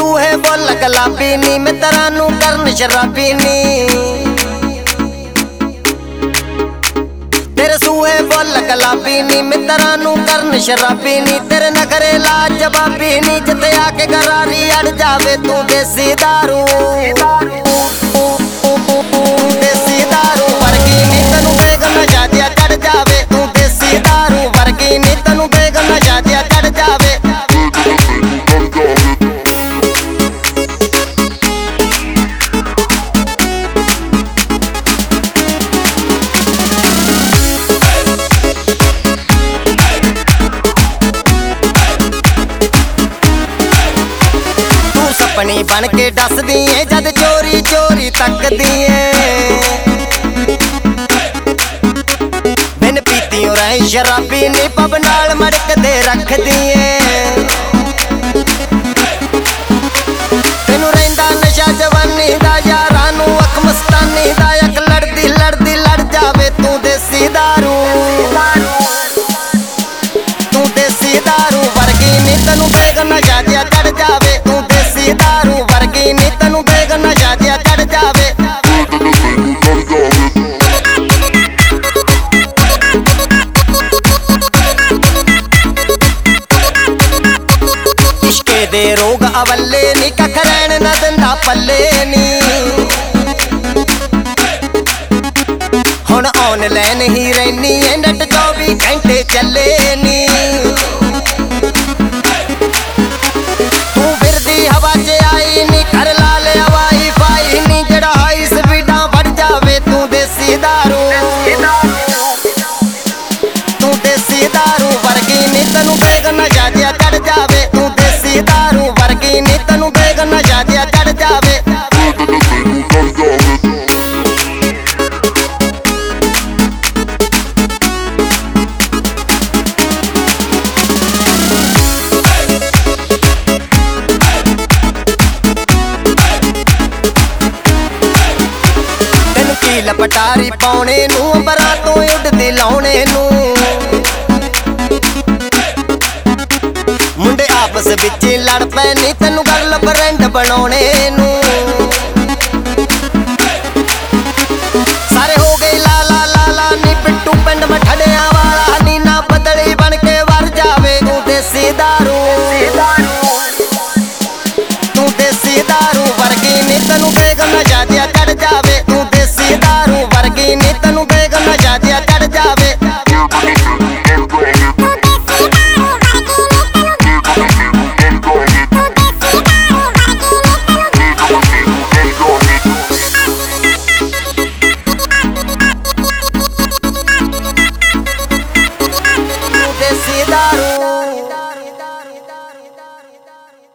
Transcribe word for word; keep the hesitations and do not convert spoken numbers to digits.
सूहे बोल गुलाबी नी मित्रा नू करन शराबी नी तेरे सूहे बोल गुलाबी नी मित्रा नू करन शराबी नी तेरे नखरे ला जवाबी नी जिते आके गरारी अड़ जावे तू देसी दारू देसी दारू वर्गी नी तैनू बेग नशा जिहा चढ़ जावे तू देसी दारू वर्गी नी तैनू बेग नशा जिहा चढ़ जावे अपनी बन के दसदी है जद चोरी चोरी तकदी है बिन पीतियों रही शराबी नी पब नाल मड़क दे रखदी है तेनू रहिंदा नशा जवानी दा यारां नू अख मस्तानी दा अख लड़दी लड़दी लड़ जावे तू देसी दारू तू देसी दारू वर्गी नी तैनू बेग नशा जिहा चढ़ जावे तू देसी दारू वर्गी नी तैनू बेग नशा जिहा चढ़ जावे इश्के दे रोग अवल्ले नी कख रैण न दिंदा पल्ले नी हुण ऑनलाइन ही रहनी है नट चौबी घंटे चले नी तू फिरदी हवा च आई नी घर ला ले हवाई फाई नी जड़ा हाई स्पीडा बढ़ जावे तू देसी दारू तू देसी दारू वर्गी नी तैनू बेग नशा जिहा चढ़ जावे तू देसी दारू वर्गी नी तैनू बेग नशा जिहा चढ़ जावे लपटारी पाउणे नू अंबरां तों उड़दी लाउणे नू मुंडे आपस विच लड़ पै नी तैनू गर्ल फ्रेंड बनाउणे नू